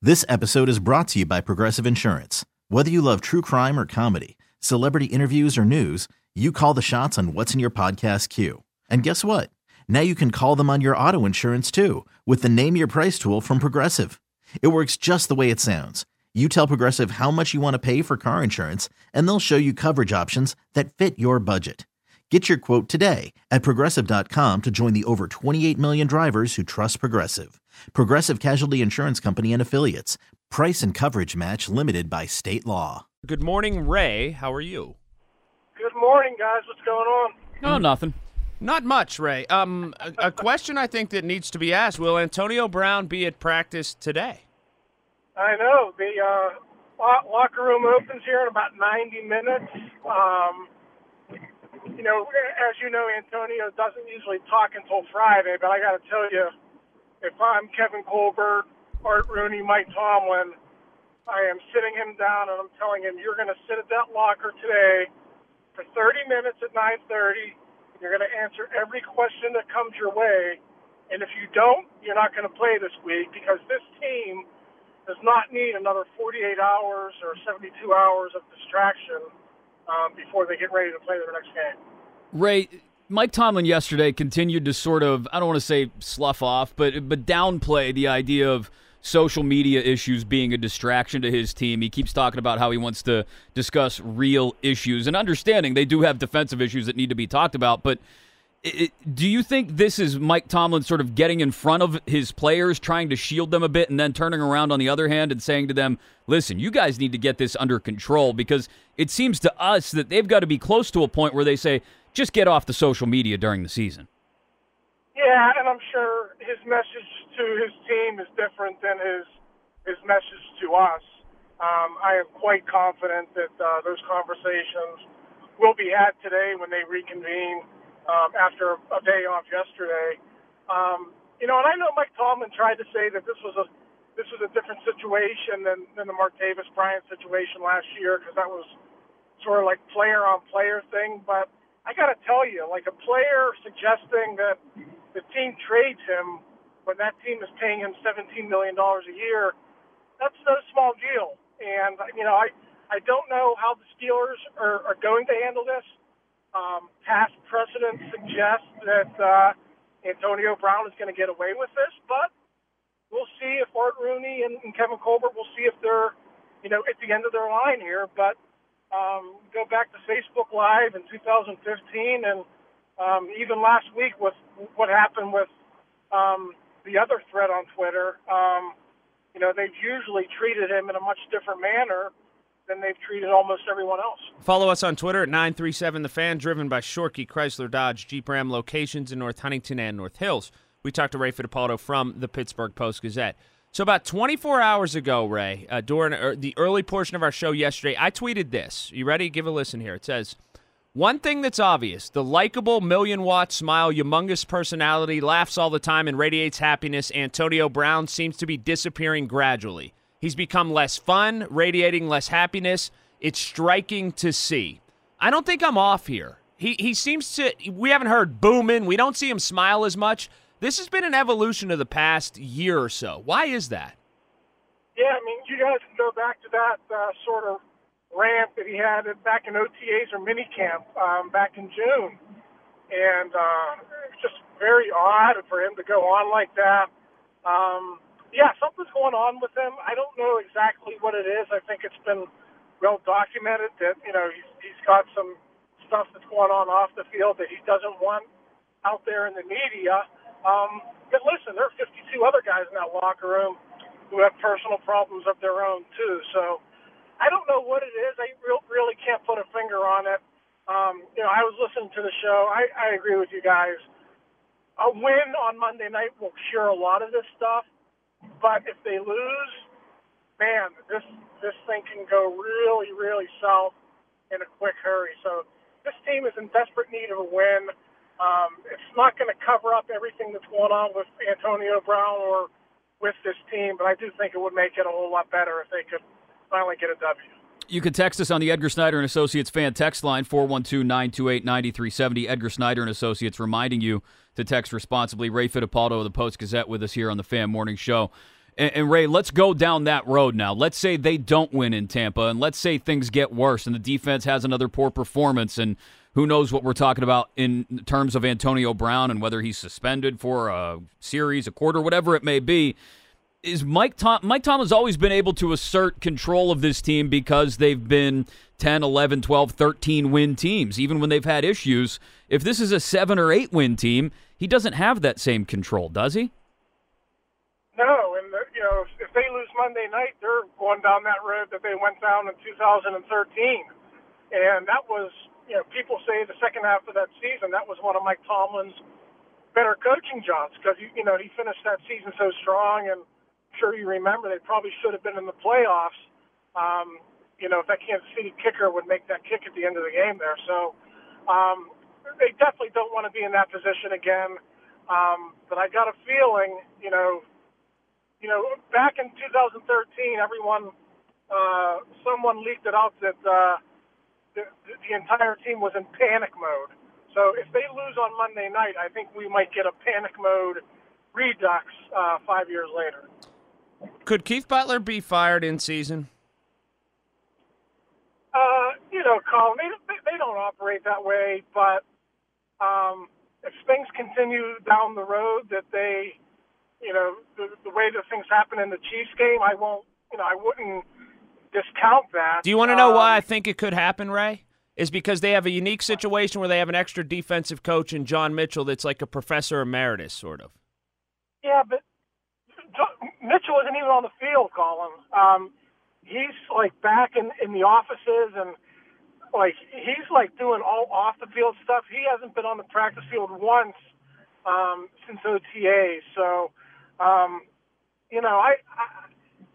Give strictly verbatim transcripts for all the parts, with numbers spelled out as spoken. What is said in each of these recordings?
This episode is brought to you by Progressive Insurance. Whether you love true crime or comedy, celebrity interviews or news, you call the shots on what's in your podcast queue. And guess what? Now you can call them on your auto insurance too with the Name Your Price tool from Progressive. It works just the way it sounds. You tell Progressive how much you want to pay for car insurance, and they'll show you coverage options that fit your budget. Get your quote today at Progressive dot com to join the over twenty-eight million drivers who trust Progressive. Progressive Casualty Insurance Company and Affiliates. Price and coverage match limited by state law. Good morning, Ray. How are you? Good morning, guys. What's going on? Oh, nothing. Not much, Ray. Um, a, a question I think that needs to be asked: will Antonio Brown be at practice today? I know. The uh, lo- locker room opens here in about ninety minutes. Um, you know, as you know, Antonio doesn't usually talk until Friday, but I got to tell you, if I'm Kevin Colbert, Art Rooney, Mike Tomlin, I am sitting him down and I'm telling him, you're going to sit at that locker today for thirty minutes at nine thirty. You're going to answer every question that comes your way. And if you don't, you're not going to play this week because this team does not need another forty-eight hours or seventy-two hours of distraction um, before they get ready to play their next game. Ray, Mike Tomlin yesterday continued to sort of, I don't want to say slough off, but but downplay the idea of social media issues being a distraction to his team. He keeps talking about how he wants to discuss real issues and understanding they do have defensive issues that need to be talked about. But it, do you think this is Mike Tomlin sort of getting in front of his players, trying to shield them a bit, and then turning around on the other hand and saying to them, listen, you guys need to get this under control? Because it seems to us that they've got to be close to a point where they say, just get off the social media during the season. Yeah, and I'm sure his message to his team is different than his his message to us. Um, I am quite confident that uh, those conversations will be had today when they reconvene um, after a day off yesterday. Um, you know, and I know Mike Tomlin tried to say that this was a this was a different situation than, than the Martavis Bryant situation last year because that was sort of like player-on-player thing. But I got to tell you, like a player suggesting that the team trades him when that team is paying him seventeen million dollars a year, that's no small deal. And, you know, I, I don't know how the Steelers are, are going to handle this. Um, past precedent suggests that uh, Antonio Brown is going to get away with this, but we'll see if Art Rooney and, and Kevin Colbert, we'll see if they're, you know, at the end of their line here. But um, go back to Facebook Live in two thousand fifteen and um, even last week with what happened with um, the other thread on Twitter, um, you know, they've usually treated him in a much different manner than they've treated almost everyone else. Follow us on Twitter at nine three seven The Fan, driven by Shorkey Chrysler Dodge Jeep Ram locations in North Huntington and North Hills. We talked to Ray Fittipaldo from the Pittsburgh Post-Gazette. So about twenty-four hours ago, Ray, uh, during er, the early portion of our show yesterday, I tweeted this. You ready? Give a listen here. It says, one thing that's obvious, the likable million-watt smile, humongous personality, laughs all the time and radiates happiness, Antonio Brown seems to be disappearing gradually. He's become less fun, radiating less happiness. It's striking to see. I don't think I'm off here. He he seems to, we haven't heard booming. We don't see him smile as much. This has been an evolution of the past year or so. Why is that? Yeah, I mean, you guys can go back to that uh, sort of rant that he had back in O T As or minicamp um, back in June. And uh, it's just very odd for him to go on like that. Um, yeah, something's going on with him. I don't know exactly what it is. I think it's been well documented that, you know, he's, he's got some stuff that's going on off the field that he doesn't want out there in the media. Um, but listen, there are fifty-two other guys in that locker room who have personal problems of their own, too. So I don't know what it is. I real, really can't put a finger on it. Um, you know, I was listening to the show. I, I agree with you guys. A win on Monday night will cure a lot of this stuff. But if they lose, man, this this thing can go really, really south in a quick hurry. So this team is in desperate need of a win. Um, it's not going to cover up everything that's going on with Antonio Brown or with this team, but I do think it would make it a whole lot better if they could finally get a W. You can text us on the Edgar Snyder and Associates fan text line, four one two, nine two eight, nine three seven zero. Edgar Snyder and Associates reminding you to text responsibly. Ray Fittipaldo of the Post-Gazette with us here on the Fan Morning Show. And, and Ray, let's go down that road now. Let's say they don't win in Tampa, and let's say things get worse and the defense has another poor performance, and who knows what we're talking about in terms of Antonio Brown and whether he's suspended for a series, a quarter, whatever it may be. Is Mike Tom Mike Tomlin's always been able to assert control of this team because they've been ten, eleven, twelve, thirteen win teams, even when they've had issues. If this is a seven or eight win team, he doesn't have that same control, does he? No, and the, you know, if, if they lose Monday night, they're going down that road that they went down in two thousand thirteen, and that was, you know, people say the second half of that season that was one of Mike Tomlin's better coaching jobs because you, you know he finished that season so strong, and I'm sure you remember they probably should have been in the playoffs. Um, you know, if that Kansas City kicker would make that kick at the end of the game there, so um, they definitely don't want to be in that position again. Um, but I got a feeling, you know. You know, back in two thousand thirteen, everyone, uh, someone leaked it out that uh, the, the entire team was in panic mode. So if they lose on Monday night, I think we might get a panic mode redux uh, five years later. Could Keith Butler be fired in season? Uh, you know, Colin, they, they don't operate that way. But um, if things continue down the road that they – you know, the, the way that things happen in the Chiefs game, I won't, you know, I wouldn't discount that. Do you want to know um, why I think it could happen, Ray? Is because they have a unique situation where they have an extra defensive coach in John Mitchell that's like a professor emeritus, sort of. Yeah, but Mitchell isn't even on the field, Colin. Um, he's, like, back in, in the offices, and, like, he's, like, doing all off-the-field stuff. He hasn't been on the practice field once um, since O T A, so... Um, you know, I, I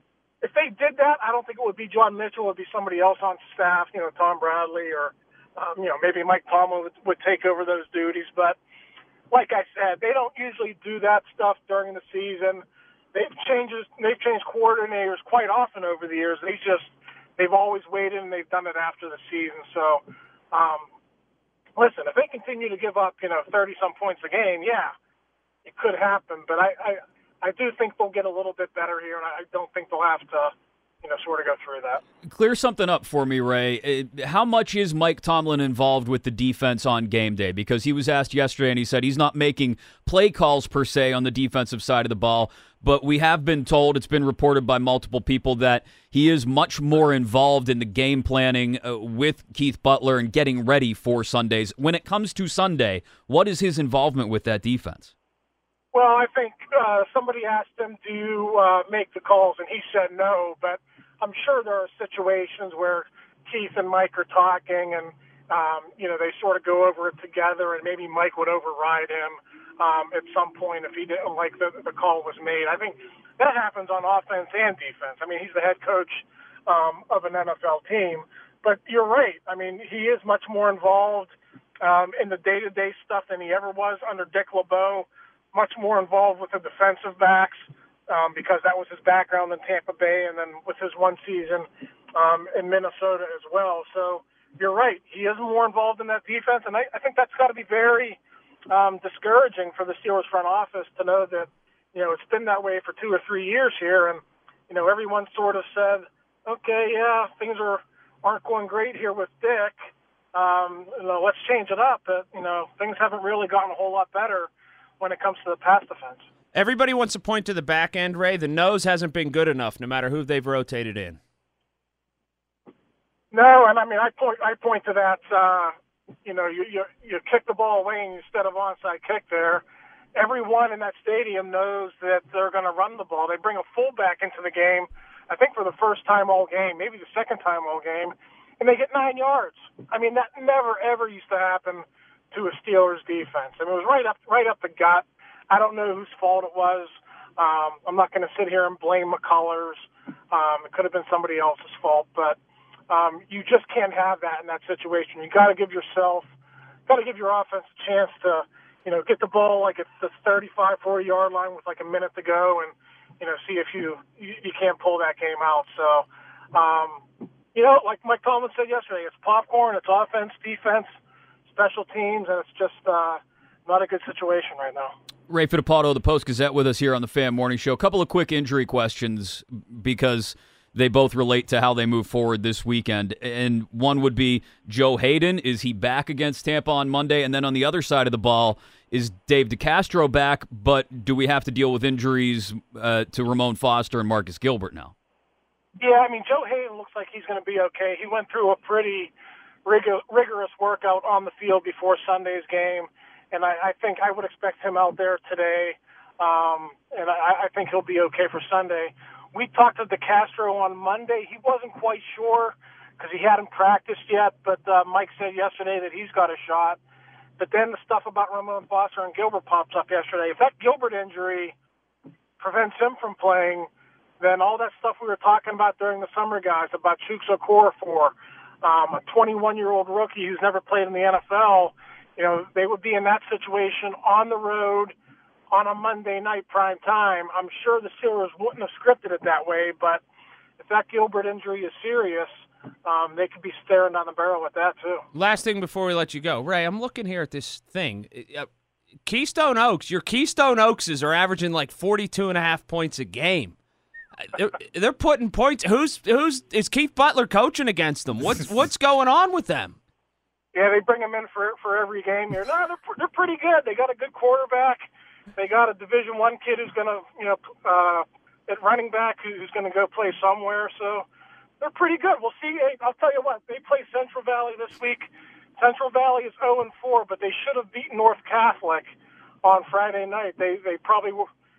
if they did that, I don't think it would be John Mitchell. It would be somebody else on staff, you know, Tom Bradley or, um, you know, maybe Mike Tomlin would, would take over those duties. But like I said, they don't usually do that stuff during the season. They've changes, they've changed coordinators quite often over the years. They just, they've always waited and they've done it after the season. So, um, listen, if they continue to give up, you know, thirty some points a game, yeah, it could happen. But I, I, I do think they'll get a little bit better here, and I don't think they'll have to, you know, sort of go through that. Clear something up for me, Ray. How much is Mike Tomlin involved with the defense on game day? Because he was asked yesterday, and he said he's not making play calls per se on the defensive side of the ball, but we have been told, it's been reported by multiple people, that he is much more involved in the game planning uh, with Keith Butler and getting ready for Sundays. When it comes to Sunday, what is his involvement with that defense? Well, I think uh, somebody asked him, do you uh, make the calls, and he said no, but I'm sure there are situations where Keith and Mike are talking and, um, you know, they sort of go over it together, and maybe Mike would override him um, at some point if he didn't like the, the call was made. I think that happens on offense and defense. I mean, he's the head coach um, of an N F L team, but you're right. I mean, he is much more involved um, in the day-to-day stuff than he ever was under Dick LeBeau. Much more involved with the defensive backs um, because that was his background in Tampa Bay, and then with his one season um, in Minnesota as well. So you're right. He is more involved in that defense, and I, I think that's got to be very um, discouraging for the Steelers front office to know that, you know, it's been that way for two or three years here, and, you know, everyone sort of said, okay, yeah, things are, aren't going great here with Dick. Um, you know, let's change it up. But, you know, things haven't really gotten a whole lot better when it comes to the pass defense. Everybody wants to point to the back end, Ray. The nose hasn't been good enough, no matter who they've rotated in. No, and I mean, I point, I point to that. Uh, you know, you, you you kick the ball away instead of onside kick there. Everyone in that stadium knows that they're going to run the ball. They bring a fullback into the game, I think for the first time all game, maybe the second time all game, and they get nine yards. I mean, that never ever used to happen to a Steelers defense. I mean, it was right up, right up the gut. I don't know whose fault it was. Um, I'm not going to sit here and blame McCullers. Um, it could have been somebody else's fault, but um, you just can't have that in that situation. You got to give yourself, got to give your offense a chance to, you know, get the ball like at the thirty-five, forty yard line with like a minute to go, and you know, see if you you, you can't pull that game out. So, um, you know, like Mike Tomlin said yesterday, it's popcorn, it's offense, defense, special teams, and it's just uh, not a good situation right now. Ray Fittipaldo, the Post-Gazette, with us here on the Fan Morning Show. A couple of quick injury questions because they both relate to how they move forward this weekend. And one would be Joe Hayden. Is he back against Tampa on Monday? And then on the other side of the ball, is Dave DeCastro back, but do we have to deal with injuries uh, to Ramon Foster and Marcus Gilbert now? Yeah, I mean, Joe Hayden looks like he's going to be okay. He went through a pretty rig- rigorous workout on the field before Sunday's game, and I, I think I would expect him out there today, um, and I, I think he'll be okay for Sunday. We talked to DeCastro on Monday. He wasn't quite sure because he hadn't practiced yet, but uh, Mike said yesterday that he's got a shot. But then the stuff about Ramon Foster and Gilbert pops up yesterday. If that Gilbert injury prevents him from playing, then all that stuff we were talking about during the summer, guys, about Chuks Okorafor, um, a twenty-one-year-old rookie who's never played in the N F L, you know, they would be in that situation on the road on a Monday night prime time. I'm sure the Steelers wouldn't have scripted it that way, but if that Gilbert injury is serious, Um, they could be staring down the barrel with that, too. Last thing before we let you go. Ray, I'm looking here at this thing. Uh, Keystone Oaks, your Keystone Oakses are averaging like forty-two and a half points a game. They're, they're putting points. Who's who's is Keith Butler coaching against them? What's what's going on with them? Yeah, they bring them in for for every game here. No, they're they're pretty good. They got a good quarterback. They got a Division One kid who's going to, you know, uh, at running back who's going to go play somewhere. So they're pretty good. We'll see. I'll tell you what, they play Central Valley this week. Central Valley is oh and four, but they should have beaten North Catholic on Friday night. They they probably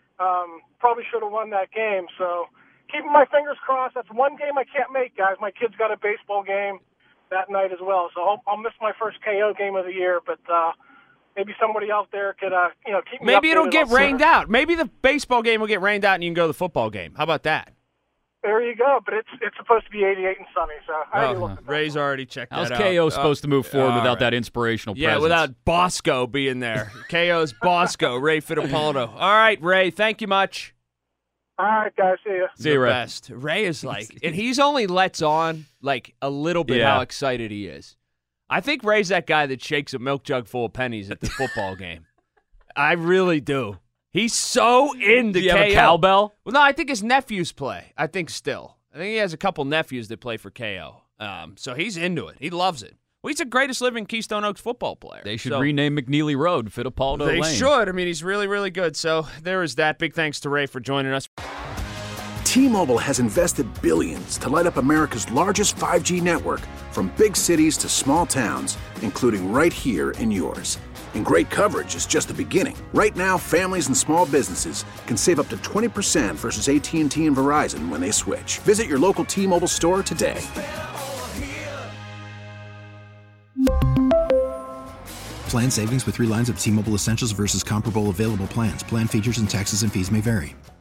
um, probably should have won that game. So keeping my fingers crossed. That's one game I can't make, guys. My kid's got a baseball game that night as well, so I'll, I'll miss my first K O game of the year. But uh, maybe somebody out there could uh, you know keep me Maybe it'll get rained sooner. out. Maybe the baseball game will get rained out and you can go to the football game. How about that? There you go, but it's it's supposed to be eighty-eight and sunny, so I Oh, ain't looking at that. Ray's already checked that How's out. K O supposed to move forward all without right. that inspirational Yeah, presence? without Bosco being there. K O's Bosco, Ray Fittipaldo. All right, Ray, thank you much. All right, guys, see ya. See you, The Ray. best. Ray is like, and he's only lets on like a little bit Yeah. how excited he is. I think Ray's that guy that shakes a milk jug full of pennies at the football game. I really do. He's so into Do you have K O. a cowbell? Well, no, I think his nephews play. I think still. I think he has a couple nephews that play for K O. Um, so he's into it. He loves it. Well, he's the greatest living Keystone Oaks football player. They should So rename McNeely Road Fittipaldo They Lane. should. I mean, he's really, really good. So there is that. Big thanks to Ray for joining us. T-Mobile has invested billions to light up America's largest five G network, from big cities to small towns, including right here in yours. And great coverage is just the beginning. Right now, families and small businesses can save up to twenty percent versus A T and T and Verizon when they switch. Visit your local T-Mobile store today. Plan savings with three lines of T-Mobile Essentials versus comparable available plans. Plan features and taxes and fees may vary.